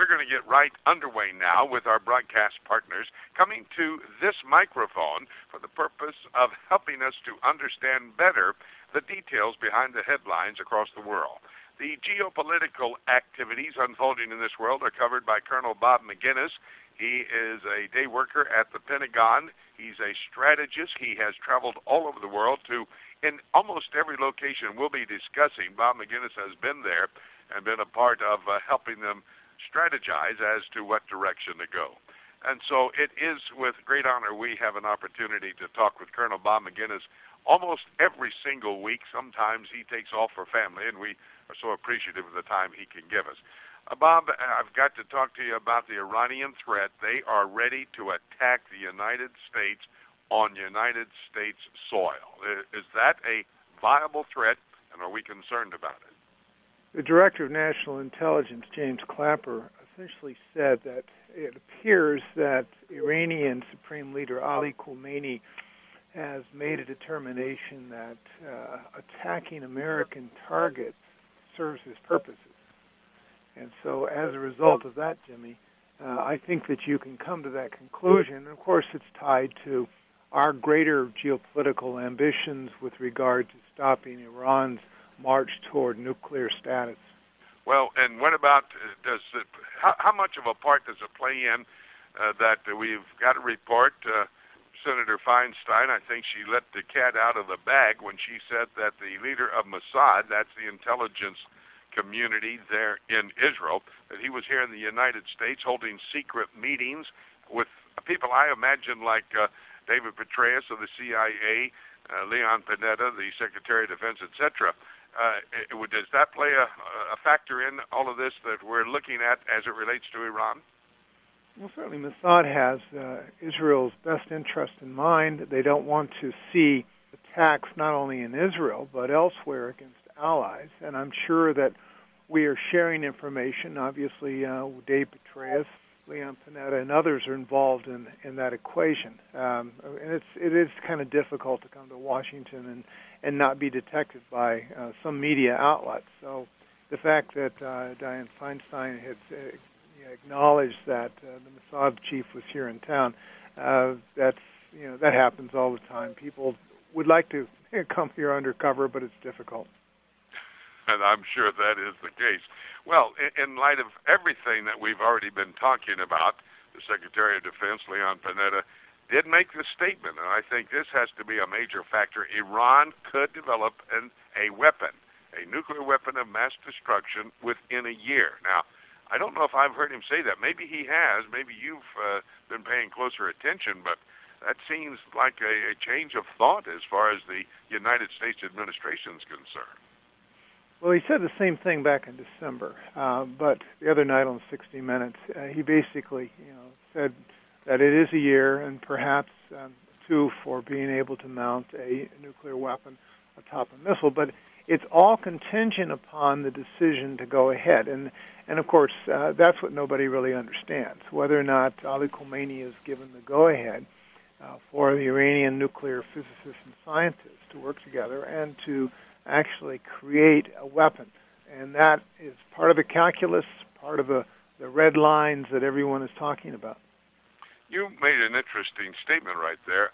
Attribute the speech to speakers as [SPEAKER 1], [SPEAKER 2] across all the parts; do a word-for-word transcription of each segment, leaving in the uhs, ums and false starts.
[SPEAKER 1] We're going to get right underway now with our broadcast partners coming to this microphone for the purpose of helping us to understand better the details behind the headlines across the world. The geopolitical activities unfolding in this world are covered by Colonel Bob Maginnis. He is a day worker at the Pentagon. He's a strategist. He has traveled all over the world to in almost every location we'll be discussing. Bob Maginnis has been there and been a part of uh, helping them strategize as to what direction to go. And so it is with great honor we have an opportunity to talk with Colonel Bob Maginnis almost every single week. Sometimes he takes off for family, and we are so appreciative of the time he can give us. Uh, Bob, I've got to talk to you about the Iranian threat. They are ready to attack the United States on United States soil. Is that a viable threat, and are we concerned about it?
[SPEAKER 2] The Director of National Intelligence, James Clapper, essentially said that it appears that Iranian Supreme Leader Ali Khamenei has made a determination that uh, attacking American targets serves his purposes. And so as a result of that, Jimmy, uh, I think that you can come to that conclusion. And of course, it's tied to our greater geopolitical ambitions with regard to stopping Iran's march toward nuclear status.
[SPEAKER 1] Well, and what about, uh, does it, how, how much of a part does it play in uh, that uh, we've got a report, uh, Senator Feinstein, I think she let the cat out of the bag when she said that the leader of Mossad, that's the intelligence community there in Israel, that he was here in the United States holding secret meetings with people I imagine like uh, David Petraeus of the C I A, uh, Leon Panetta, the Secretary of Defense, et cetera. Uh, does that play a, a factor in all of this that we're looking at as it relates to Iran?
[SPEAKER 2] Well, certainly Mossad has uh, Israel's best interest in mind. They don't want to see attacks not only in Israel but elsewhere against allies. And I'm sure that we are sharing information. Obviously, uh, Dave Petraeus, Leon Panetta, and others are involved in, in that equation. Um, and it's, it is kind of difficult to come to Washington and, and not be detected by uh, some media outlets. So the fact that uh, Dianne Feinstein had uh, acknowledged that uh, the Mossad chief was here in town, uh, that's, you know, that happens all the time. People would like to come here undercover, but it's difficult.
[SPEAKER 1] And I'm sure that is the case. Well, in light of everything that we've already been talking about, the Secretary of Defense, Leon Panetta, did make the statement, and I think this has to be a major factor. Iran could develop an, a weapon, a nuclear weapon of mass destruction within a year. Now, I don't know if I've heard him say that. Maybe he has. Maybe you've uh, been paying closer attention, but that seems like a, a change of thought as far as the United States administration is concerned.
[SPEAKER 2] Well, he said the same thing back in December, uh, but the other night on sixty minutes, uh, he basically, you know, said that it is a year and perhaps um, two for being able to mount a nuclear weapon atop a missile, but it's all contingent upon the decision to go ahead. And, and of course, uh, that's what nobody really understands, whether or not Ali Khamenei is given the go-ahead uh, for the Iranian nuclear physicists and scientists to work together and to actually create a weapon. And that is part of the calculus, part of the, the red lines that everyone is talking about.
[SPEAKER 1] You made an interesting statement right there.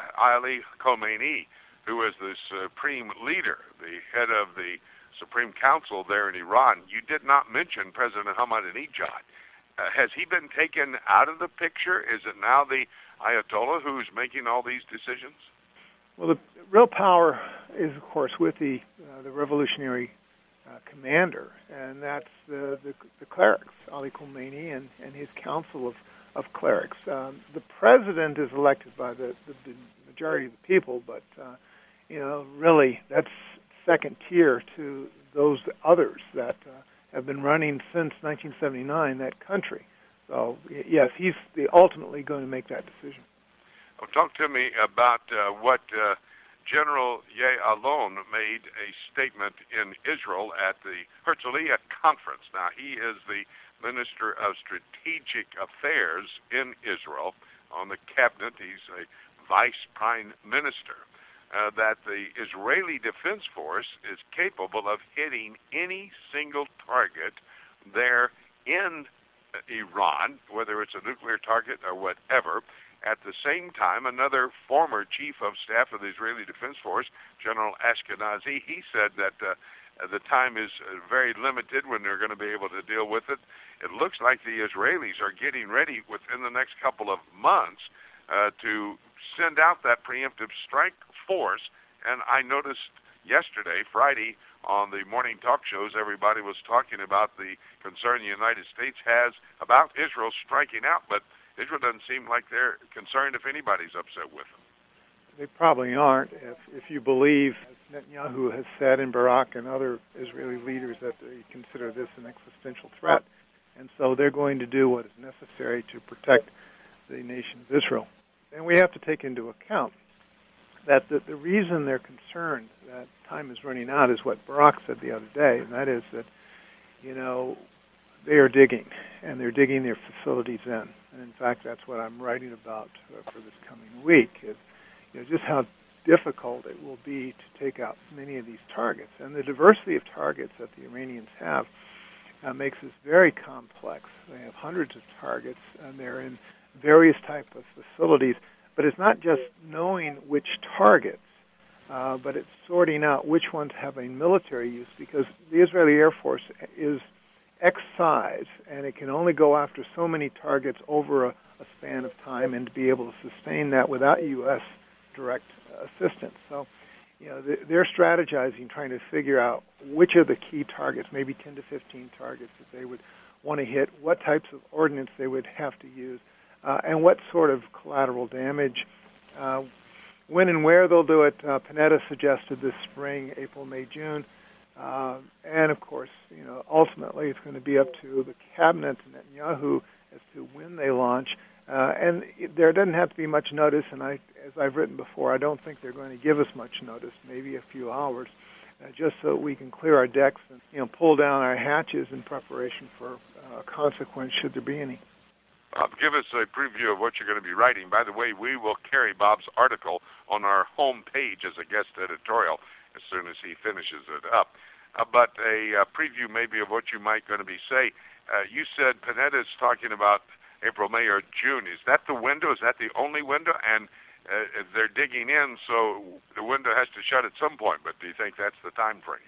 [SPEAKER 1] Ali Khamenei, who is the supreme leader, the head of the Supreme Council there in Iran, you did not mention President Ahmadinejad. Uh, has he been taken out of the picture? Is it now the Ayatollah who's making all these decisions?
[SPEAKER 2] Well, the real power is, of course, with the uh, the revolutionary uh, commander, and that's the, the, the clerics, Ali Khamenei and, and his council of, of clerics. Um, the president is elected by the, the, the majority of the people, but, uh, you know, really that's second tier to those others that uh, have been running since nineteen seventy-nine, that country. So, yes, he's the, ultimately going to make that decision.
[SPEAKER 1] Well, talk to me about uh, what uh, General Ya'alon made a statement in Israel at the Herzliya conference. Now, he is the Minister of Strategic Affairs in Israel on the cabinet. He's a vice prime minister. Uh, that the Israeli Defense Force is capable of hitting any single target there in Iran, whether it's a nuclear target or whatever. At the same time, another former chief of staff of the Israeli Defense Force, General Ashkenazi, he said that uh, the time is uh, very limited when they're going to be able to deal with it. It looks like the Israelis are getting ready within the next couple of months uh, to send out that preemptive strike force. And I noticed yesterday, Friday, on the morning talk shows, everybody was talking about the concern the United States has about Israel striking out, but Israel doesn't seem like they're concerned if anybody's upset with them.
[SPEAKER 2] They probably aren't. If, if you believe, as Netanyahu has said, and Barak and other Israeli leaders, that they consider this an existential threat. And so they're going to do what is necessary to protect the nation of Israel. And we have to take into account that the, the reason they're concerned that time is running out is what Barak said the other day, and that is that, you know, they are digging, and they're digging their facilities in. And in fact, that's what I'm writing about uh, for this coming week, is, you know, just how difficult it will be to take out many of these targets. And the diversity of targets that the Iranians have uh, makes this very complex. They have hundreds of targets, and they're in various types of facilities. But it's not just knowing which targets, uh, but it's sorting out which ones have a military use, because the Israeli Air Force is X size, and it can only go after so many targets over a, a span of time, and to be able to sustain that without U S direct assistance. So, you know, they're strategizing, trying to figure out which are the key targets, maybe ten to fifteen targets that they would want to hit, what types of ordnance they would have to use, uh, and what sort of collateral damage. Uh, when and where they'll do it, uh, Panetta suggested this spring, April, May, June. Uh, and, of course, you know, ultimately it's going to be up to the cabinet and Netanyahu as to when they launch. Uh, and it, there doesn't have to be much notice, and I, as I've written before, I don't think they're going to give us much notice, maybe a few hours, uh, just so we can clear our decks and, you know, pull down our hatches in preparation for uh, consequence, should there be any.
[SPEAKER 1] Bob, give us a preview of what you're going to be writing. By the way, we will carry Bob's article on our home page as a guest editorial as soon as he finishes it up. Uh, but a uh, preview maybe of what you might going to be say. Uh, you said Panetta is talking about April, May, or June. Is that the window? Is that the only window? And uh, they're digging in, so the window has to shut at some point. But do you think that's the time frame?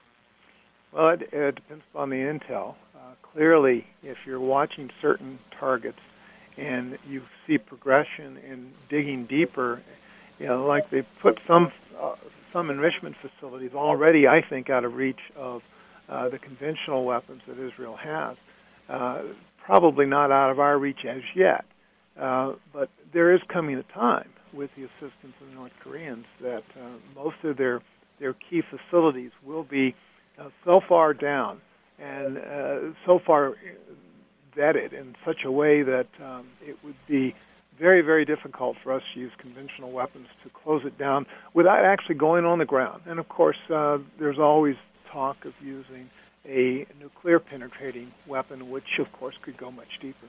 [SPEAKER 2] Well, it, it depends on the intel. Uh, clearly, if you're watching certain targets and you see progression in digging deeper, you know, like they put some uh, some enrichment facilities already, I think, out of reach of uh, the conventional weapons that Israel has. Uh, probably not out of our reach as yet, uh, but there is coming a time with the assistance of the North Koreans that uh, most of their their key facilities will be uh, so far down and uh, so far vetted in such a way that um, it would be very, very difficult for us to use conventional weapons to close it down without actually going on the ground. And, of course, uh, there's always talk of using a nuclear-penetrating weapon, which, of course, could go much deeper.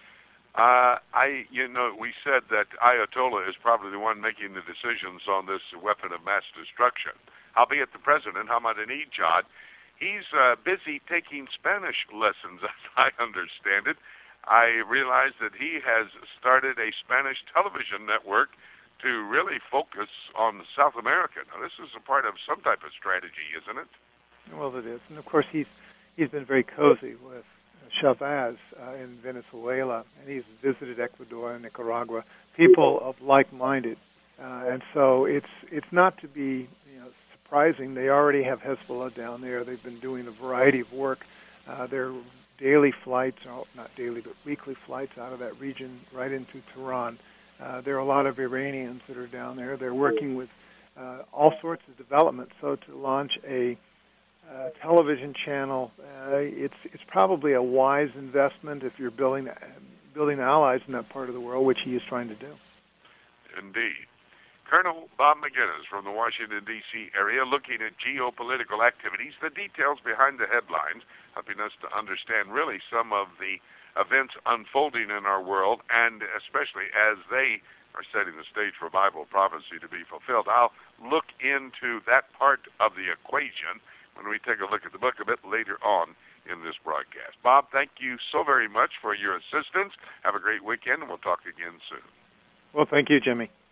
[SPEAKER 1] Uh, I, you know, we said that Ayatollah is probably the one making the decisions on this weapon of mass destruction. Albeit the president, Ahmadinejad, he's uh, busy taking Spanish lessons, as I understand it. I realize that he has started a Spanish television network to really focus on South America. Now, this is a part of some type of strategy, isn't it?
[SPEAKER 2] Well, it is. And, of course, he's he's been very cozy with Chavez uh, in Venezuela, and he's visited Ecuador and Nicaragua, people of like-minded. Uh, and so it's it's not to be, you know, surprising. They already have Hezbollah down there. They've been doing a variety of work. Uh, they're daily flights, or not daily, but weekly flights out of that region right into Tehran. Uh, there are a lot of Iranians that are down there. They're working with uh, all sorts of development. So to launch a uh, television channel, uh, it's it's probably a wise investment if you're building building allies in that part of the world, which he is trying to do.
[SPEAKER 1] Indeed. Colonel Bob Maginnis from the Washington, D C area, looking at geopolitical activities, the details behind the headlines, helping us to understand really some of the events unfolding in our world, and especially as they are setting the stage for Bible prophecy to be fulfilled. I'll look into that part of the equation when we take a look at the book a bit later on in this broadcast. Bob, thank you so very much for your assistance. Have a great weekend, and we'll talk again soon.
[SPEAKER 2] Well, thank you, Jimmy.